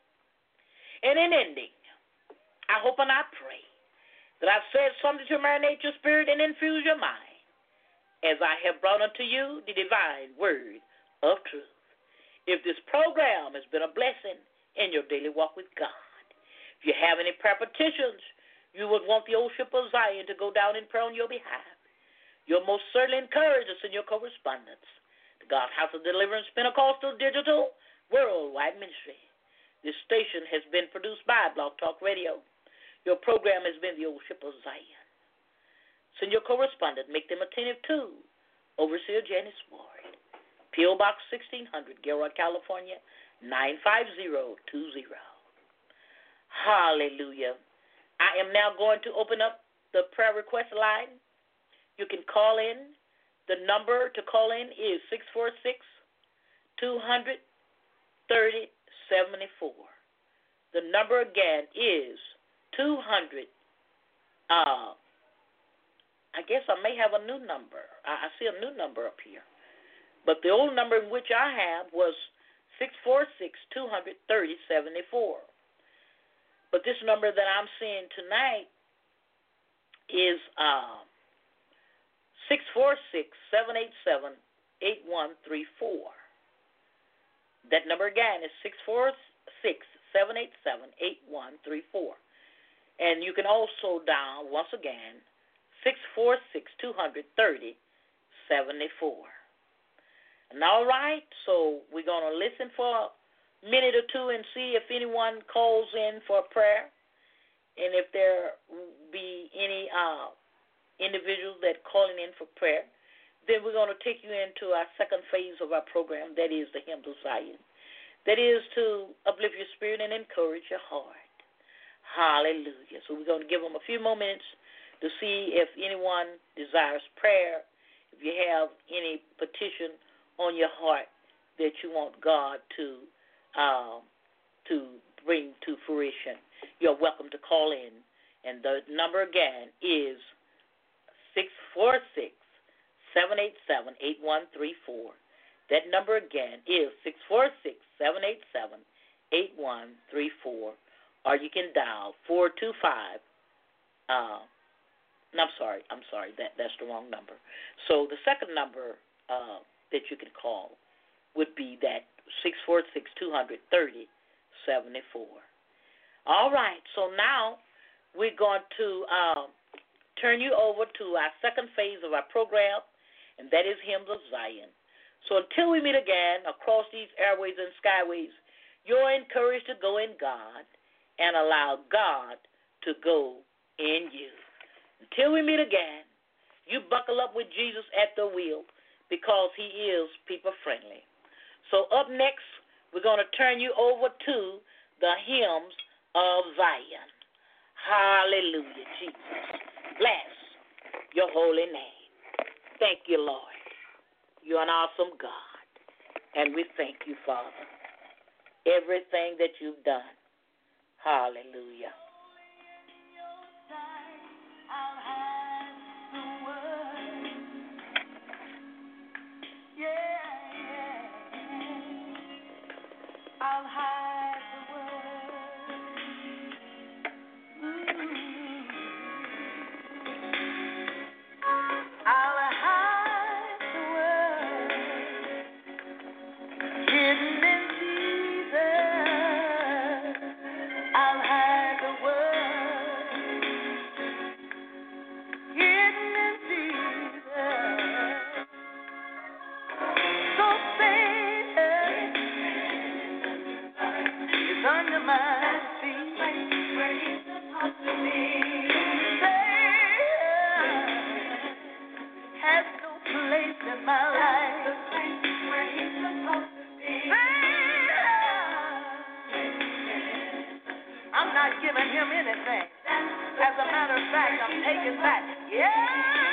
And in ending, I hope and I pray that I've said something to marinate your spirit and infuse your mind as I have brought unto you the divine word of truth. If this program has been a blessing in your daily walk with God, if you have any prayer petitions you would want the old ship of Zion to go down in prayer on your behalf, you'll most certainly encourage us in your correspondence. The God's House of Deliverance Pentecostal Digital Worldwide Ministry. This station has been produced by Blog Talk Radio. Your program has been the old ship of Zion. Send your correspondent, make them attentive to Overseer Janice Ward, P O. Box sixteen hundred, Gilroy, California, nine five zero two zero. Hallelujah. I am now going to open up the prayer request line. You can call in. The number to call in is six four six, two hundred, thirty seventy-four. The number again is two hundred. Uh, I guess I may have a new number. I, I see a new number up here. But the old number in which I have was six four six, two hundred, thirty seventy-four. But this number that I'm seeing tonight is uh, six four six, seven eight seven, eight one three four. That number again is six four six, seven eight seven, eight one three four. And you can also dial, once again, six four six, two hundred, thirty seventy-four. And all right, so we're going to listen for a minute or two and see if anyone calls in for prayer, and if there be any uh, individuals that calling in for prayer. Then we're going to take you into our second phase of our program, that is the Hymns of Zion. That is to uplift your spirit and encourage your heart. Hallelujah. So we're going to give them a few more minutes to see if anyone desires prayer, if you have any petition on your heart that you want God to um, to bring to fruition. You're welcome to call in. And the number again is six four six, seven eight seven, eight one three four. That number again is six four six, seven eight seven, eight one three four. Or you can dial four two five. Uh, no, I'm sorry. I'm sorry. That, that's the wrong number. So the second number uh, that you can call would be that six four six, two hundred, thirty seventy-four. All right. So now we're going to uh, turn you over to our second phase of our program, and that is Hymns of Zion. So until we meet again across these airways and skyways, you're encouraged to go in God and allow God to go in you. Until we meet again, you buckle up with Jesus at the wheel because he is people friendly. So up next, we're going to turn you over to the Hymns of Zion. Hallelujah, Jesus. Bless your holy name. Thank you, Lord. You're an awesome God. And we thank you, Father. Everything that you've done. Hallelujah. I'll hide the word. Ooh. I'll hide the word hidden in Jesus. I'll hide the word hidden in Jesus. So Satan is under my feet. Where he's supposed to be. Satan has no place in my life. The place where he's supposed to be. Satan, I'm not giving him anything. As a matter of fact, I'm taking back. Yeah.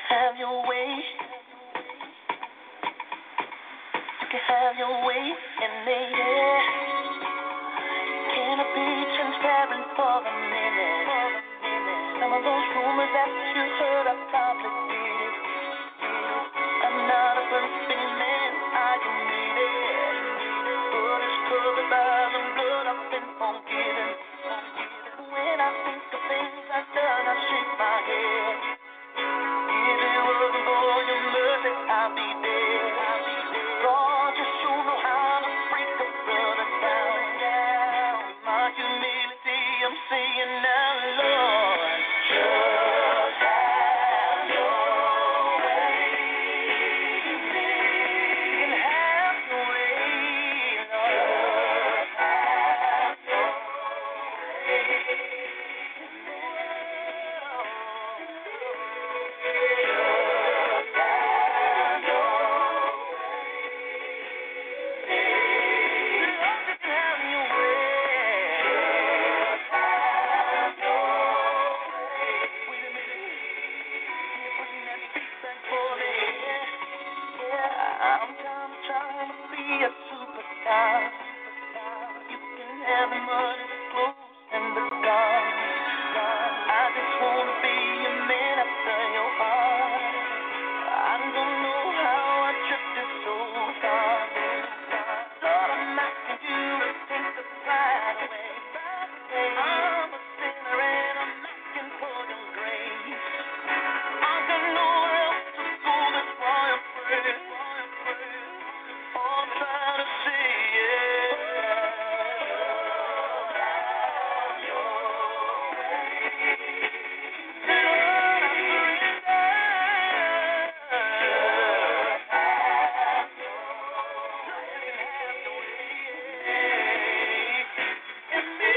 have your way. You can have your way in me. Can I be transparent for a minute? Some of those rumors that you heard, I probably did it. I'm not a perfect man, I admit it. But it's covered by the blood I've been forgiven. When I think of things I've done, I shake my head. If it wasn't for your mercy, I'd be dead. Lord, you sure know how to break a brother down. My humility, I'm saying now, Lord, just have your way. You can have your way, Lord. Just have your I'm trying to be a superstar. You can have the money, the clothes, and the cars. I just wanna be a man after your heart. I don't know how I drifted so far. Lord, I'm asking you to take the pride away. I'm a sinner and I'm asking for your grace. I got nowhere else to go, that's why I pray. All I'm trying to say is have your way. Lord, I surrender. Have your way in me.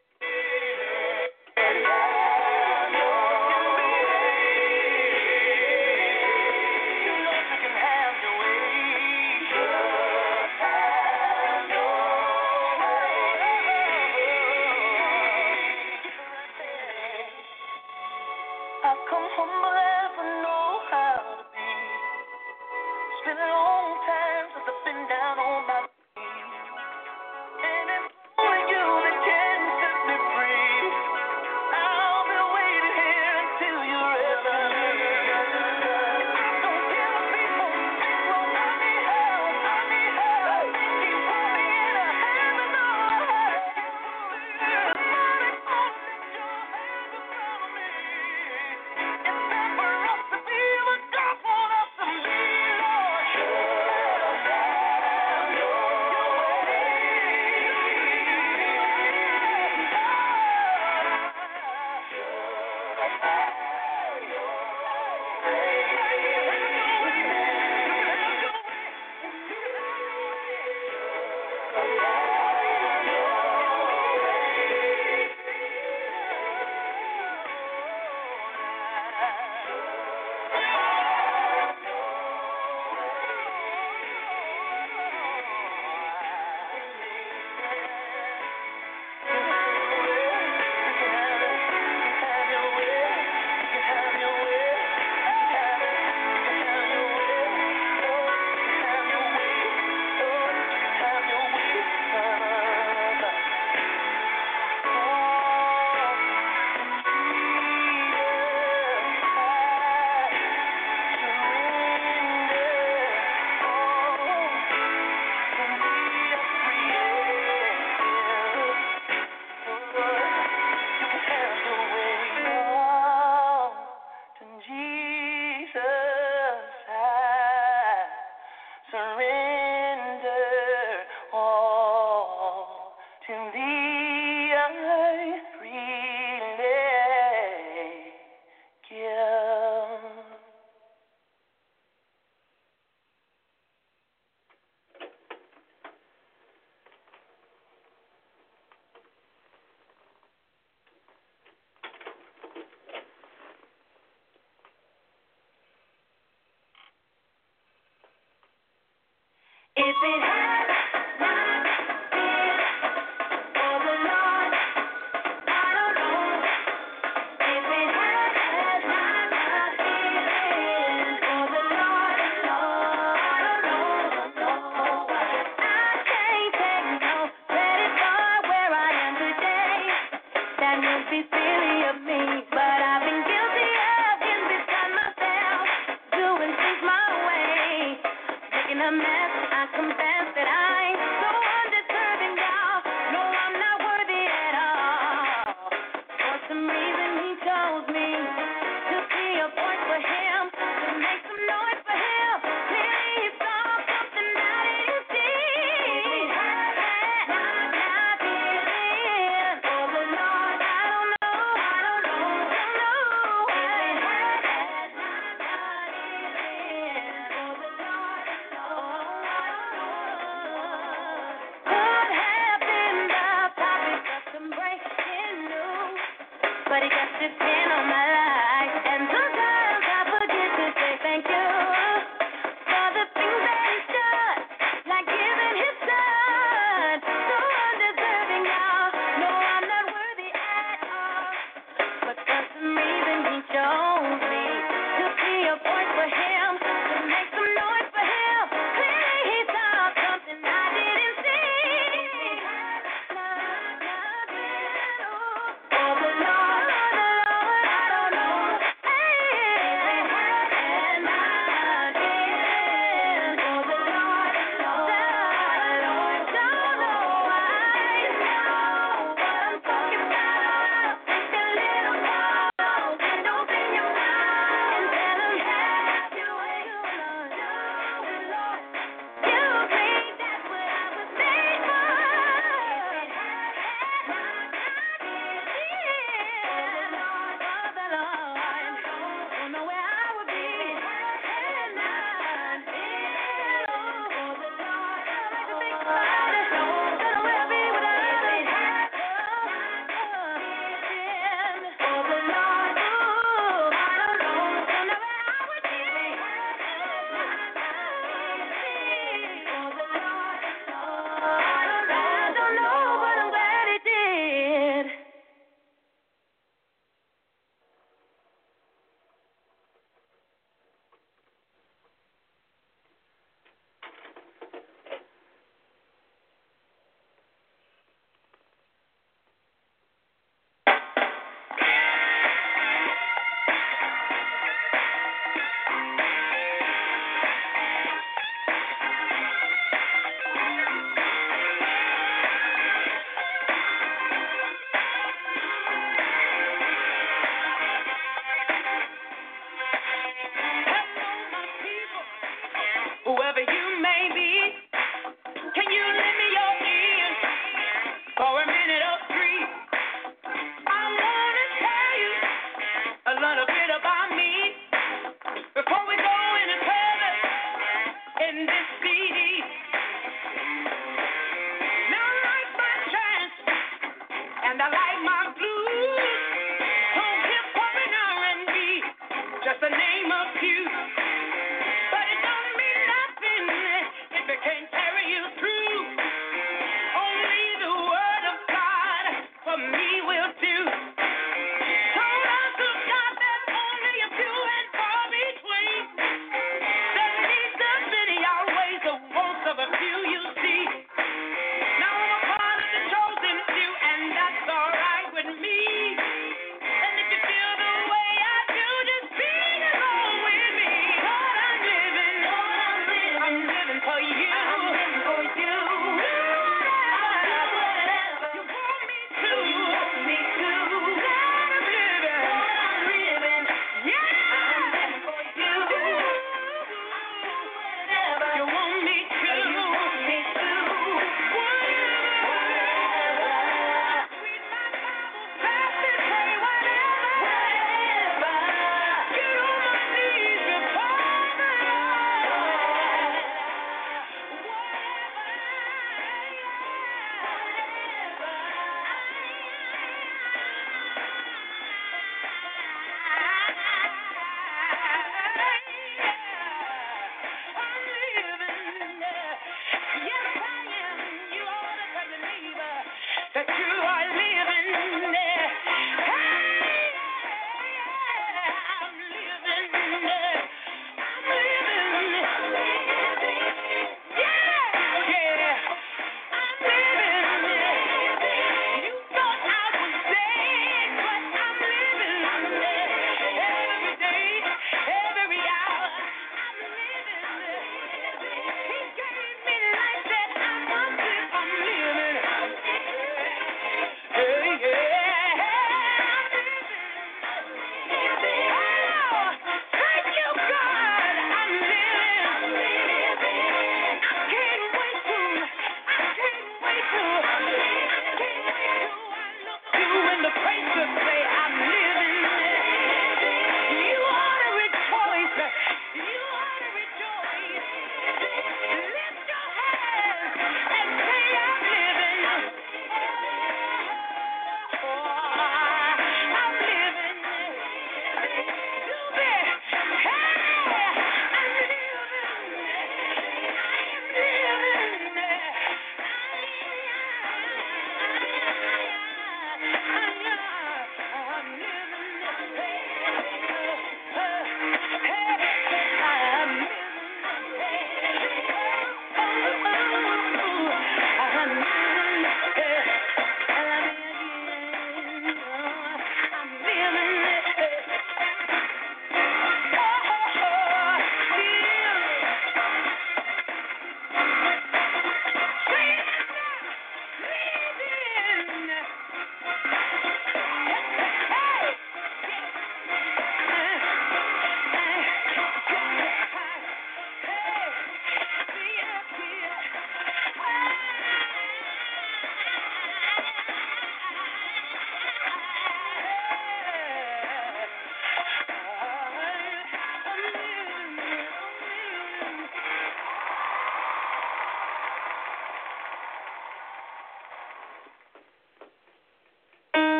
I've come humble as I know how to be. It's been a long time since I've been down on my knees. And it's only you that can set me free. I'll be waiting here until you're ready. I don't care what people think, Lord, I need help, I need help. Keep me in a hand and all I have. Somebody gonna lift your hands above me. It's time for us to be what God wants us to be, Lord. Just have your If it had not been for the Lord, I don't know. If it had not been, in a mess. I confess that I ain't so undeserving, y'all. No, I'm not worthy at all. For some reason he chose me to be a voice for him, to make some noise for him. Clearly he saw something I didn't see. Not, not believing. Oh, the Lord, I don't know, I don't know, don't know. Not, not believing. Oh, the Lord, oh.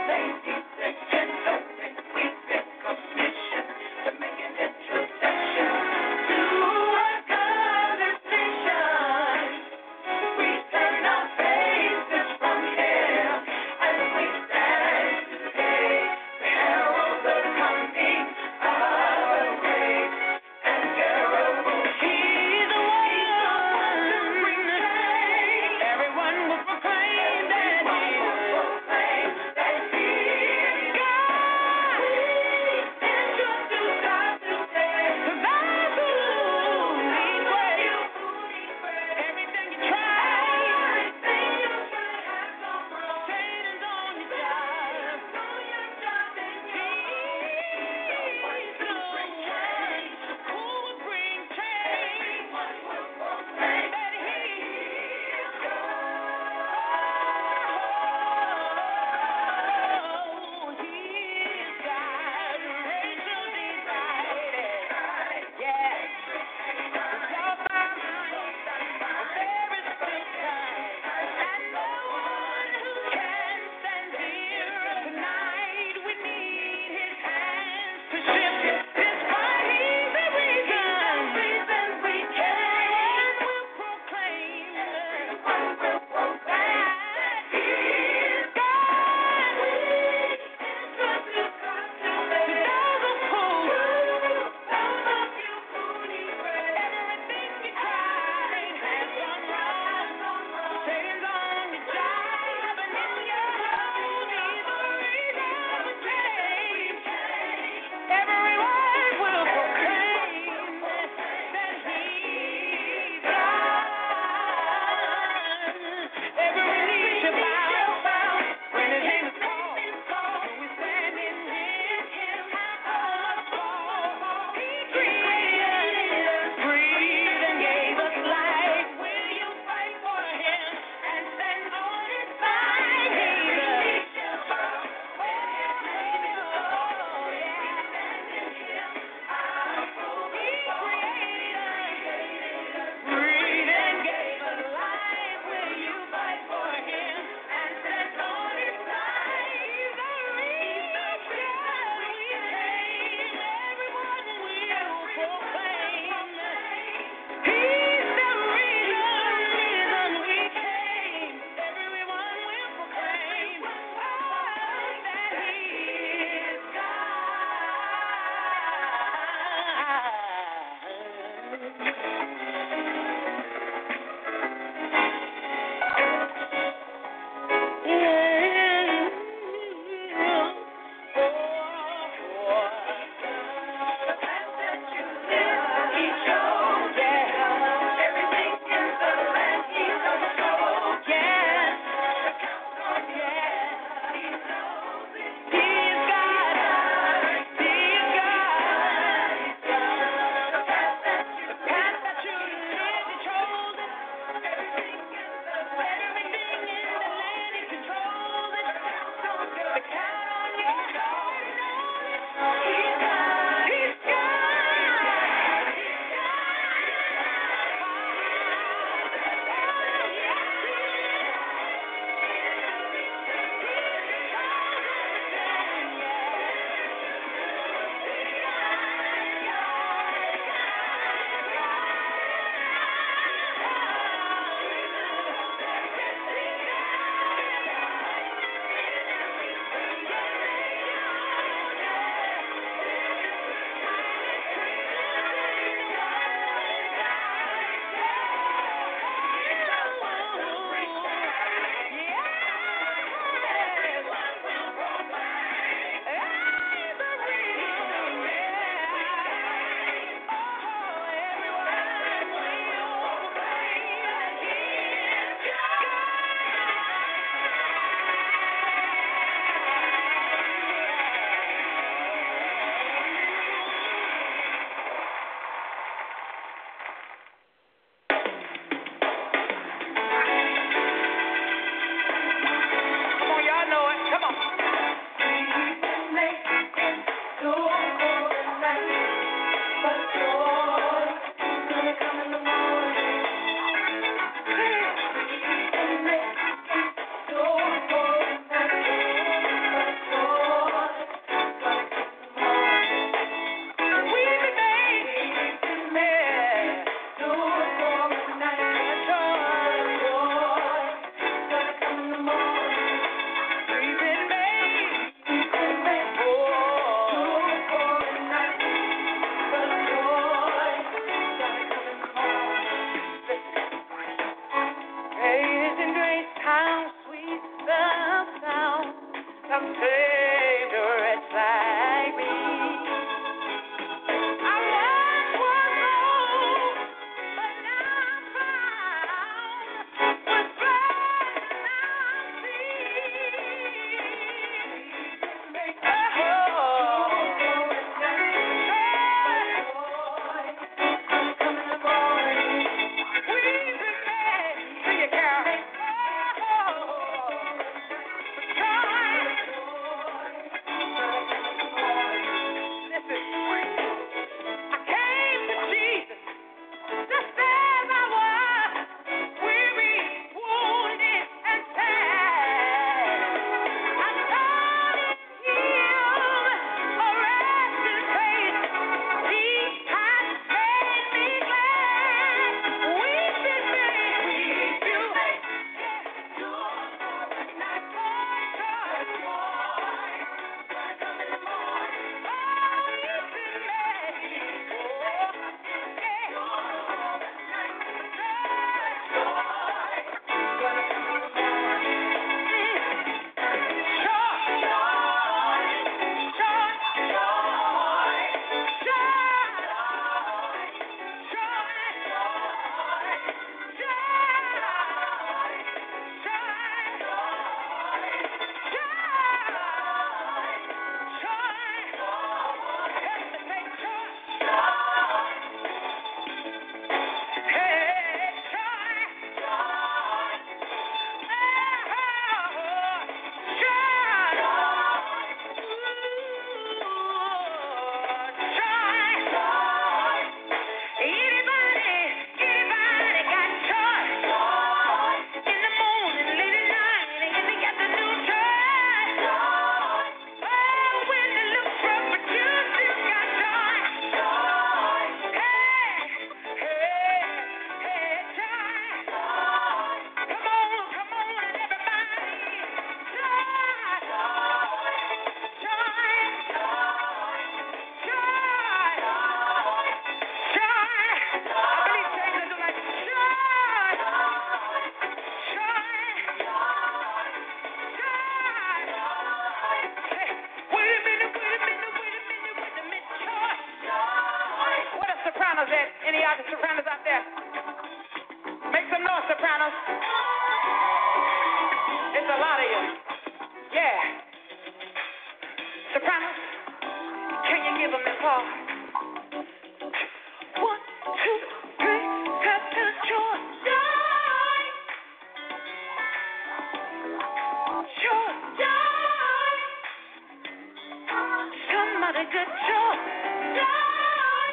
Everyone will proclaim that he there? Any other sopranos out there? Make some noise, sopranos. It's a lot of you. Yeah. Sopranos, can you give them this part? One, two, three, cut to joy. Joy. Joy. Somebody good joy. Joy.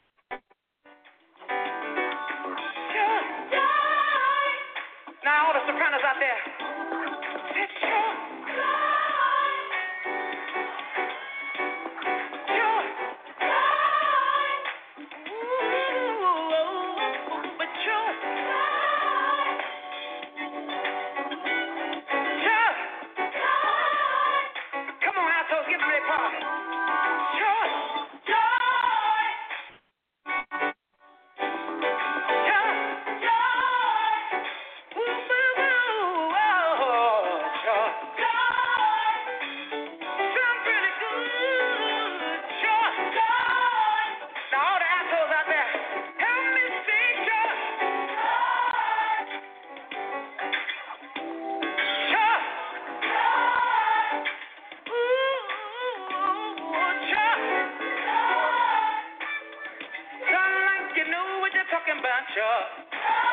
Joy. Joy. Now all the sopranos out there. Say joy. Joy. Ooh, but joy. Joy. Come on, altos, give them their part. Joy. Joy. Joy. Joy. Woo, woo, woo, oh, joy. Joy. Sounds really good. Joy. Joy. Now all the altos out there, help me sing joy. Joy. Ooh, joy. Sound like you know what you're talking about, joy.